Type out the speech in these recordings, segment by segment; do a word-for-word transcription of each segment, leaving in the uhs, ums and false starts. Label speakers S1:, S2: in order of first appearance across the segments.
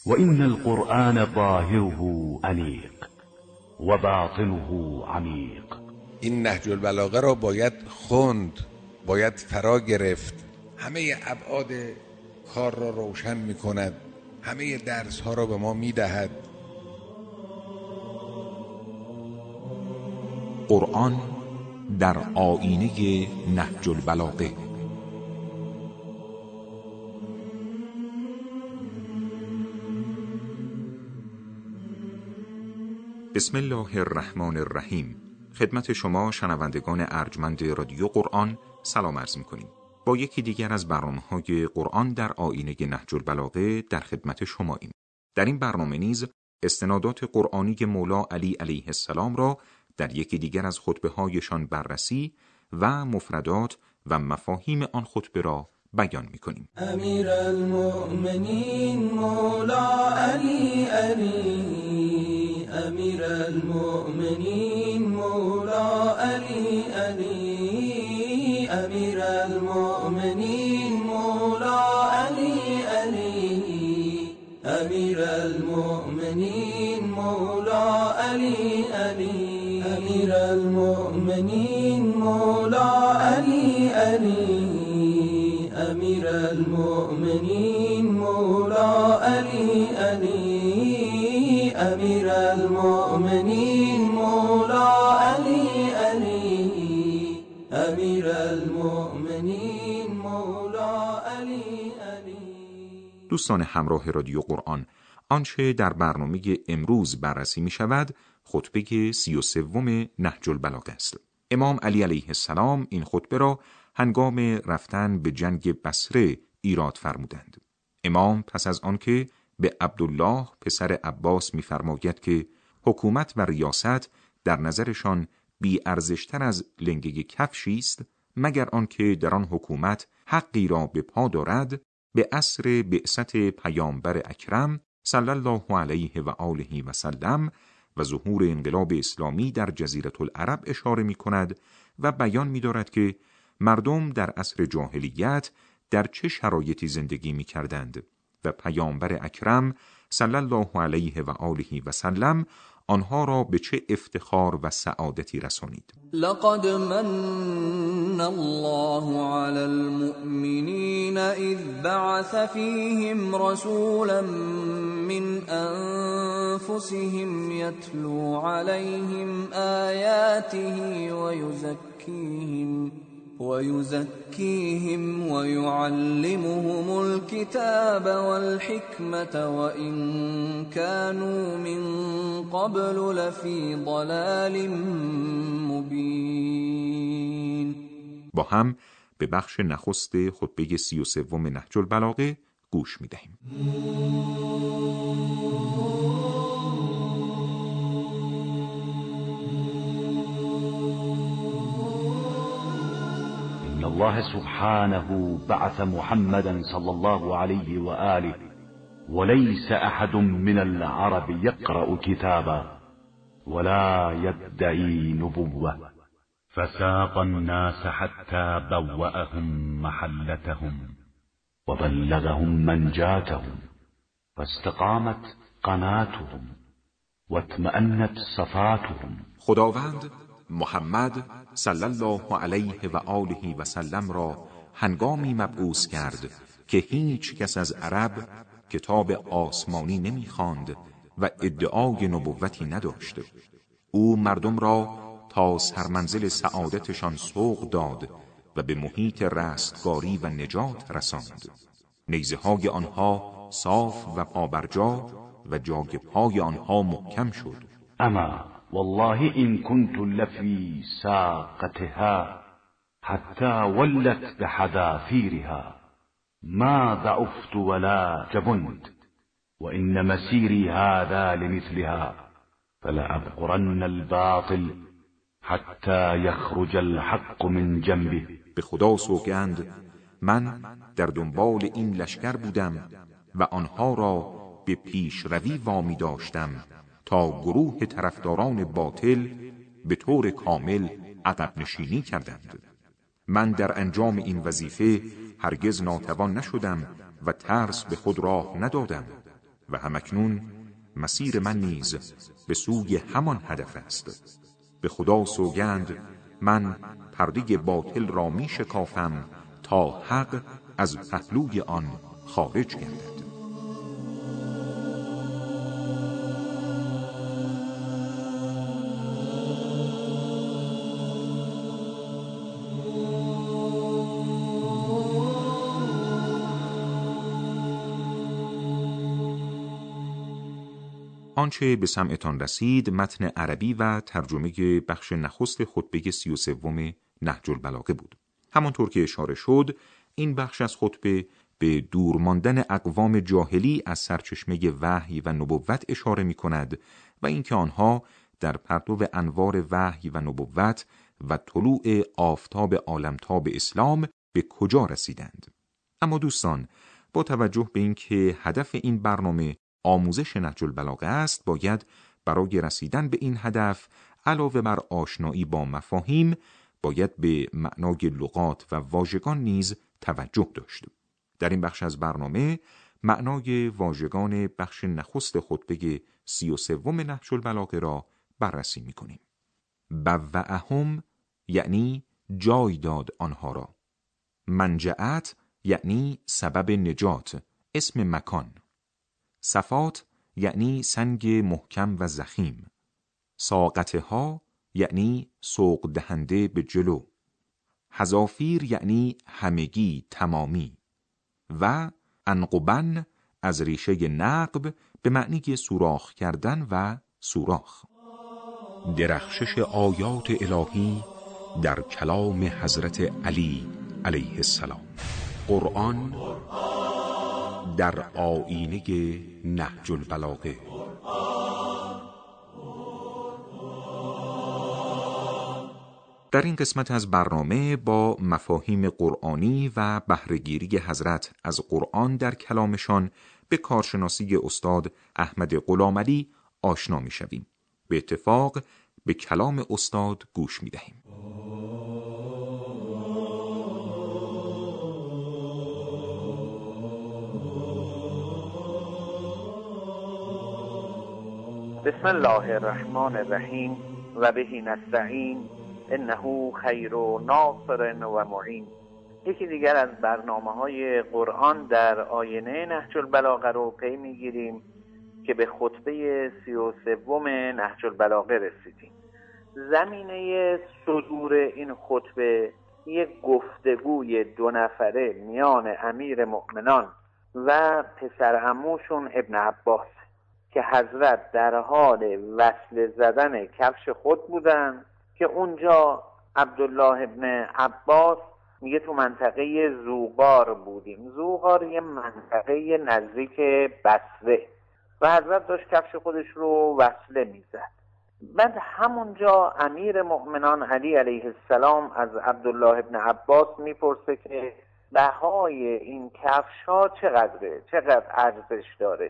S1: وإن القرآن ظاهره أنيق و باطنه عمیق.
S2: این نهج البلاغه را باید خوند، باید فرا گرفت. همه ابعاد کار را روشن می کند، همه درس ها را به ما می دهد.
S3: قرآن در آیینه نهج البلاغه. بسم الله الرحمن الرحیم. خدمت شما شنوندگان ارجمند رادیو قرآن سلام عرض می‌کنیم. با یکی دیگر از برنامه‌های قرآن در آیینه نهج البلاغه در خدمت شماییم. در این برنامه نیز استنادات قرآنی مولا علی علیه السلام را در یکی دیگر از خطبه‌هایشان بررسی و مفردات و مفاهیم آن خطبه را بیان می‌کنیم.
S4: امیر المؤمنین مولا علی علی، امیر المؤمنین مولا علی علی، امیر المؤمنین مولا علی علی، امیر المؤمنین مولا علی علی، امیر المؤمنین مولا علی علی، امیر المؤمنین مولا علی علی، امیر المؤمنین مولا علی علی، امیر المؤمنین مولا علی علی.
S3: دوستان همراه رادیو قرآن، آنچه در برنامه امروز بررسی می شود خطبه سی و سوم نهج البلاغه است. امام علی علیه السلام این خطبه را هنگام رفتن به جنگ بصره ایراد فرمودند. امام پس از آنکه به عبدالله پسر عباس می‌فرماید که حکومت و ریاست در نظرشان بی ارزشتر از لنگه کفشی است مگر آنکه در آن حکومت حقی را به پا دارد، به عصر بعثت پیامبر اکرم صلی الله علیه و آله و سلم و ظهور انقلاب اسلامی در جزیره العرب اشاره می‌کند و بیان می‌دارد که مردم در عصر جاهلیت در چه شرایطی زندگی می کردند و پیامبر اکرم صلی الله علیه و آله و سلم آنها را به چه افتخار و سعادتی رسانید.
S5: لقد من الله على المؤمنین اذ بعث فیهم رسولا من انفسهم یتلو علیهم آیاته ویزکیهم وَيُزَكِّيهِمْ وَيُعَلِّمُهُمُ الْكِتَابَ وَالْحِكْمَةَ وَإِنْ كَانُوا مِنْ قَبْلُ لَفِي ضَلَالٍ مُبِينٍ.
S3: با هم به بخش نخست خطبه سی و سوم نهج البلاغه گوش می‌دهیم.
S1: الله سبحانه بعث محمدا صلى الله عليه وآله وليس أحد من العرب يقرأ كتابا ولا يدعي نبوة فساق الناس حتى بوأهم محلتهم وبلغهم منجاتهم فاستقامت قناتهم واطمأنت صفاتهم.
S3: خداوند محمد صلی الله علیه و آله و سلم را هنگامی مبعوث کرد که هیچ کس از عرب کتاب آسمانی نمی‌خواند و ادعای نبوتی نداشت. او مردم را تا سرمنزل سعادتشان سوق داد و به محیط رستگاری و نجات رساند. نیزه های آنها صاف و پابرجا و جای پای آنها محکم شد.
S1: اما والله إن كنت لفي ساقتها حتى ولت بحذافيرها ما ضعفت ولا جبنت وإن مسيري هذا لمثلها فلأبقرن الباطل حتى يخرج الحق من جنبه.
S3: به خدا سوگند من در دنبال این لشکر بودم و آنها را به پیش روی وامی داشتم تا گروه طرفداران باطل به طور کامل عقب نشینی کردند. من در انجام این وظیفه هرگز ناتوان نشدم و ترس به خود راه ندادم و همکنون مسیر من نیز به سوی همان هدف است. به خدا سوگند من پرده باطل را می شکافم تا حق از پهلوی آن خارج گردد. آنچه به سمعتان رسید متن عربی و ترجمه بخش نخست خطبه سی و سوم نهج البلاغه بود. همانطور که اشاره شد، این بخش از خطبه به دور ماندن اقوام جاهلی از سرچشمه وحی و نبوت اشاره می کند و اینکه آنها در پرتو انوار وحی و نبوت و طلوع آفتاب عالمتاب اسلام به کجا رسیدند. اما دوستان، با توجه به اینکه هدف این برنامه آموزش نهج البلاغه است، باید برای رسیدن به این هدف علاوه بر آشنایی با مفاهیم، باید به معنای لغات و واژگان نیز توجه داشت. در این بخش از برنامه معنای واژگان بخش نخست خطبه سی و سوم نهج البلاغه را بررسی می‌کنیم. بوعهم یعنی جای داد آنها را. منجعت یعنی سبب نجات، اسم مکان. صفات یعنی سنگ محکم و ضخیم. ساقطها یعنی سوق دهنده به جلو. حذافیر یعنی همگی، تمامی. و انقبن از ریشه نقب به معنی سوراخ کردن و سوراخ. درخشش آیات الهی در کلام حضرت علی علیه السلام. قرآن در آیینه نهج البلاغه. در این قسمت از برنامه با مفاهیم قرآنی و بهره‌گیری حضرت از قرآن در کلامشان به کارشناسی استاد احمد غلامعلی آشنا می‌شویم. به اتفاق به کلام استاد گوش می‌دهیم.
S6: بسم الله الرحمن الرحیم و به نستعین انه خیر ناصر و معین. یکی دیگر از برنامه‌های قرآن در آینه نهج البلاغه رو پی می‌گیریم که به خطبه سی و سوم نهج البلاغه رسیدیم. زمینه صدور این خطبه یک گفتگوی دو نفره میان امیر مؤمنان و پسر عموشون ابن عباس که حضرت در حال وصل زدن کفش خود بودن که اونجا عبدالله ابن عباس میگه تو منطقه زوغار بودیم. زوغار یه منطقه نزدیک بصره و حضرت داشت کفش خودش رو وصله میزد. بعد همونجا امیر مؤمنان علی علیه السلام از عبدالله ابن عباس میپرسه که بهای این کفش ها چقدره، چقدر ارزش داره؟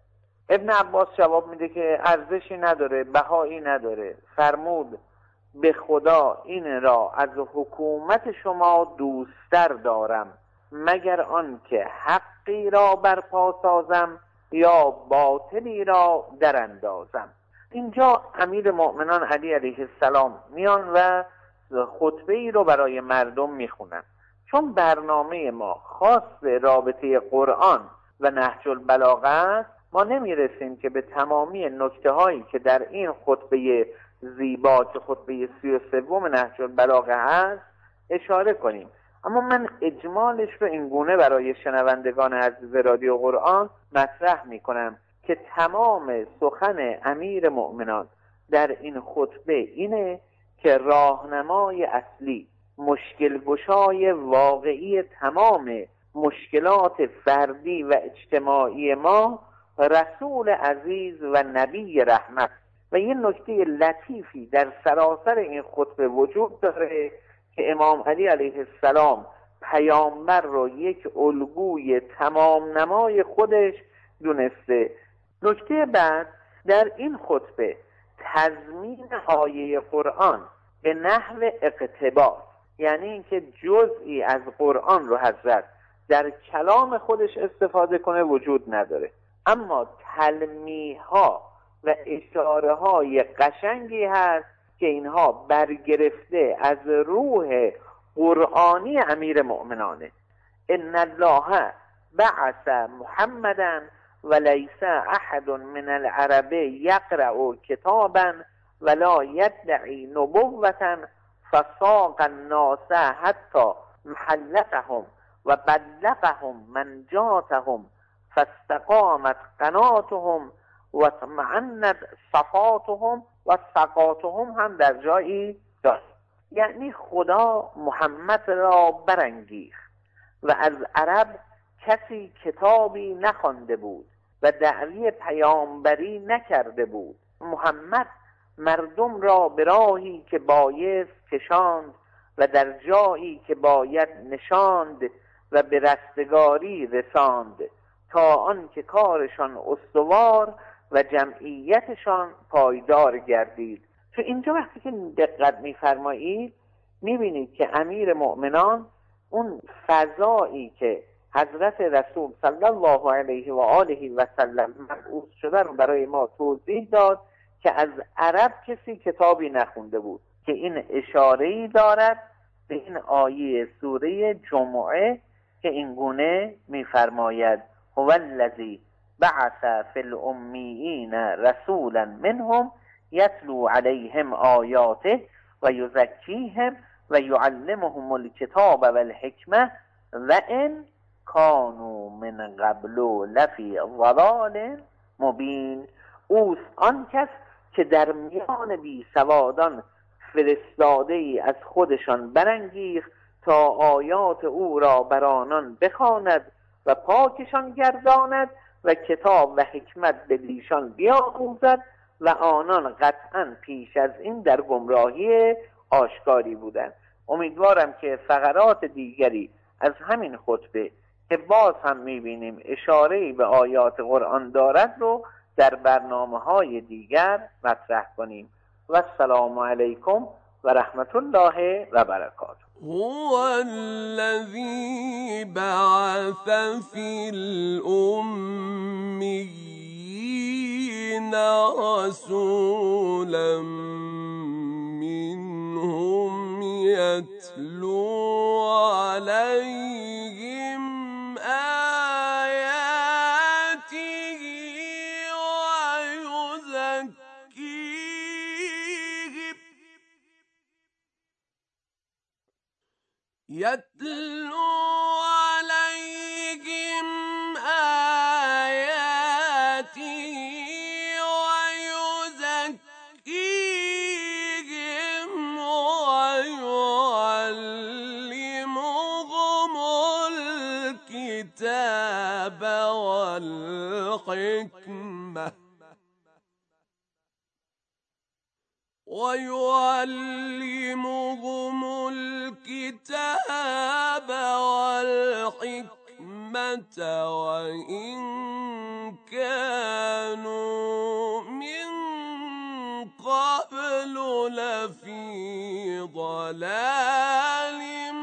S6: ابن عباس جواب میده که ارزشی نداره، بهایی نداره. فرمود به خدا این را از حکومت شما دوستر دارم مگر آن که حقی را برپا سازم یا باطلی را در اندازم. اینجا امیر مؤمنان علی علیه السلام میان و خطبه ای رو برای مردم میخونن. چون برنامه ما خاص به رابطه قرآن و نهج البلاغه است، ما نمیرسیم که به تمامی نکته هایی که در این خطبه زیبا که خطبه سی و سوم نهج البلاغه هست اشاره کنیم. اما من اجمالش رو این گونه برای شنوندگان عزیز رادیو قرآن مطرح میکنم که تمام سخن امیر مؤمنان در این خطبه اینه که راهنمای اصلی، مشکل گشای واقعی تمام مشکلات فردی و اجتماعی ما رسول عزیز و نبی رحمت. و یه نکته لطیفی در سراسر این خطبه وجود داره که امام علی علیه السلام پیامبر رو یک الگوی تمام نمای خودش دونسته. نکته بعد در این خطبه تضمین آیه قرآن به نحو اقتباس، یعنی اینکه جزئی از قرآن رو حضرت در کلام خودش استفاده کنه وجود نداره. اما تلمیح ها و اشاره های قشنگی هست که اینها برگرفته از روح قرآنی امیر مؤمنانه. ان الله بعث محمدا ولیس احد من العرب یقرأ کتابا ولا یدعی نبوة فساق الناس حتی محلتهم و بلغهم منجاتهم فاستقامت قناتهم و اطمأنت صفاتهم و سقاتهم هم در جایی داشت. یعنی خدا محمد را برانگیخت و از عرب کسی کتابی نخوانده بود و دعوی پیامبری نکرده بود. محمد مردم را به راهی که بایست کشاند و در جایی که باید نشاند و به رستگاری رساند تا آن که کارشان استوار و جمعیتشان پایدار گردید. تو اینجا وقتی که دقت می‌فرمایید می‌بینید که امیر مؤمنان اون فضایی که حضرت رسول صلی الله علیه و آله و سلم مبعوث شده رو برای ما توضیح داد که از عرب کسی کتابی نخونده بود، که این اشاره‌ای دارد به این آیه سوره جمعه که این گونه می‌فرماید هو الذی بعث فی الامیین رسولا منهم یتلو علیهم آیاته و یزکیهم و یعلمهم الکتاب و الحکمه و ان کانوا من قبل لفی ضلال مبین. اوست آن کس که در میان بی سوادان فرستاده ای از خودشان برانگیخت تا آیات او را بر آنان بخواند و پاکشان گرداند و کتاب و حکمت به ایشان بیاموزد و آنان قطعا پیش از این در گمراهی آشکاری بودند. امیدوارم که فقرات دیگری از همین خطبه که باز هم میبینیم اشاره‌ای به آیات قرآن دارد رو در برنامه‌های دیگر مطرح کنیم. و السلام علیکم و رحمت الله و برکاته.
S7: هو الذی بعث فی الامیین رسولا منهم یتلو علیهم يتلو عليهم آياته ويزكيهم ويعلمهم الكتاب والحكمة ويعلمهم الكتاب والحكمة وإن كانوا من قبل لفي ضلال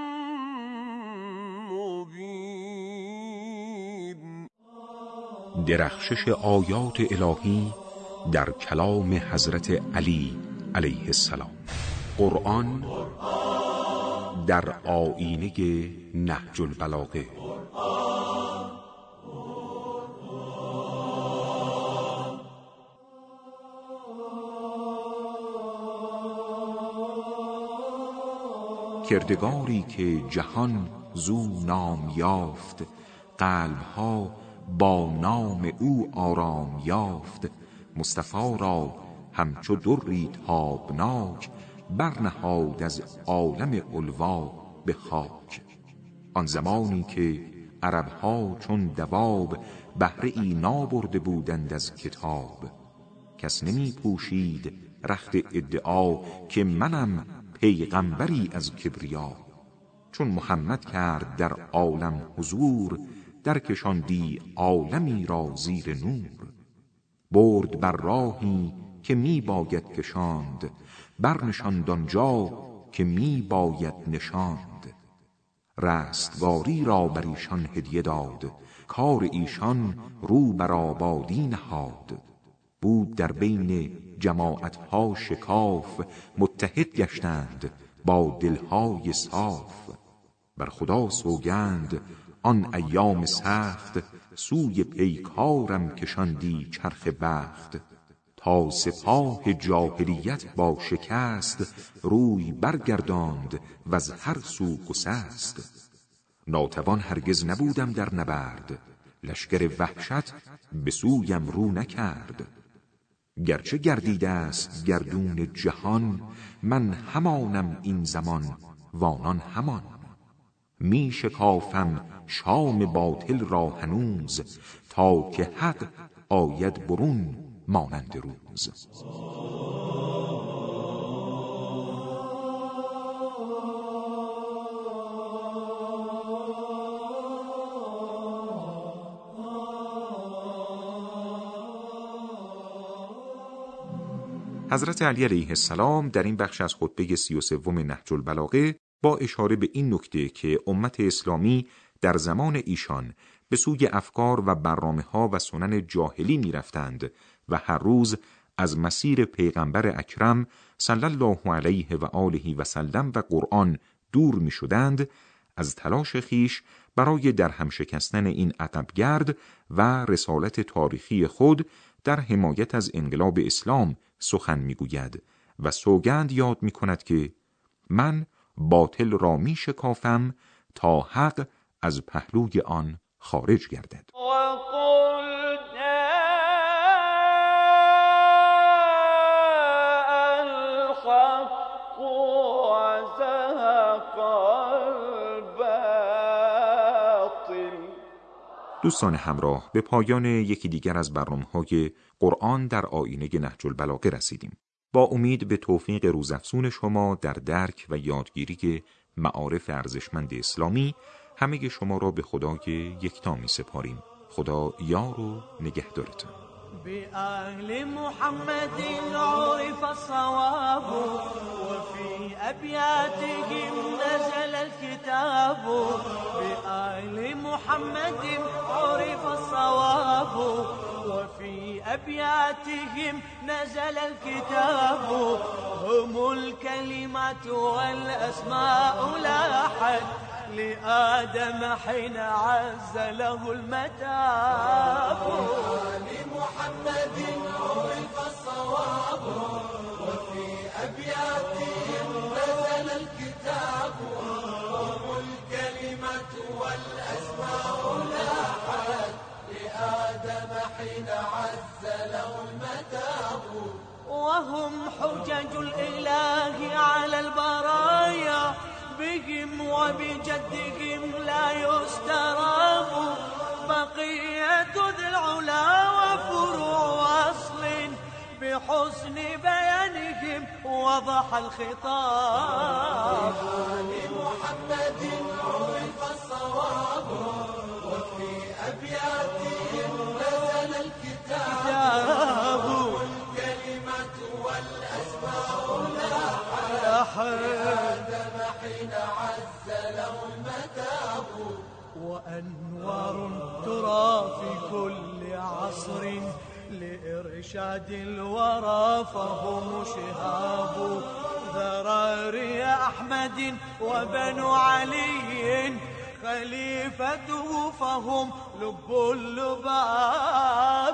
S7: مبين.
S3: درخشش آیات الهی در کلام حضرت علی علیه السلام. قرآن در آیینه نهج البلاغه. کردگاری که جهان زو نام یافت، قلبها با نام او آرام یافت. مصطفی را همچو دری تابناک، برنهاد از عالم علوا به خاک. آن زمانی که عربها چون دواب، بهره ای نابرده بودند از کتاب. کس نمی پوشید رخت ادعا، که منم پیغمبری از کبریا. چون محمد کرد در عالم حضور، در کشاندی عالمی را زیر نور. برد بر راهی که می باید کشاند، برنشاند آنجا که می باید نشاند. رستگاری را بر ایشان هدیه داد، افکار ایشان رو بر آبادی نهاد. بود در بین جماعتها شکاف، متحد گشتند با دلهای صاف. بر خدا سوگند آن ایام سخت، سوی پیکارم کشاندی چرخ بخت. تا سپاه جاهلیت با شکست، روی برگرداند و از هر سو گسست. ناتوان هرگز نبودم در نبرد، لشکر وحشت به سویم رو نکرد. گرچه گردیده است گردون جهان، من همانم این زمان وانان همان. می شکافم شام باطل را هنوز، تا که حق آید برون مانند روز. حضرت علی علیه السلام در این بخش از خطبه سی و سوم نهج البلاغه با اشاره به این نکته که امت اسلامی در زمان ایشان به سوی افکار و برنامه‌ها و سنن جاهلی می‌رفتند و هر روز از مسیر پیغمبر اکرم صلی الله علیه و آله و سلم و قرآن دور می‌شدند، از تلاش خیش برای درهم شکستن این عقبگرد و رسالت تاریخی خود در حمایت از انقلاب اسلام سخن میگوید و سوگند یاد میکند که من باطل را می شکافم تا حق از پهلوی آن خارج گردد. دوستان همراه، به پایان یکی دیگر از برنامه‌های قرآن در آیینه نهج البلاغه رسیدیم. با امید به توفیق روزافزون شما در درک و یادگیری معارف ارزشمند اسلامی، همه شما را به خدای یکتا می سپاریم. خدا یار و نگهدارتان.
S4: بآل محمد عرف الصواب وفي أبياتهم نزل الكتاب. بآل محمد عرف الصواب وفي أبياتهم نزل الكتاب. هم الكلمات والأسماء لاحت لآدم حين عز له المتاب. لمحمد عرف الصواب وفي أبياتهم نزل الكتاب. هم الكلمة والأسماء لاحت لآدم حين عز له المتاب. وهم حجج الإله على البرايا، بهم وبجدهم لا يستراب. بقية ذي العلا وفروع أصل بحسن بيانهم وضح الخطاب. لمحمد عرف الصواب وفي أبياتهم نزل الكتاب. الكلمة والأسماء لاحت حين عز له المتاب. وأنوار ترى في كل عصر لإرشاد الورى فهم شهاب. ذراري أحمد وبنو علي خليفته فهم لب اللباب.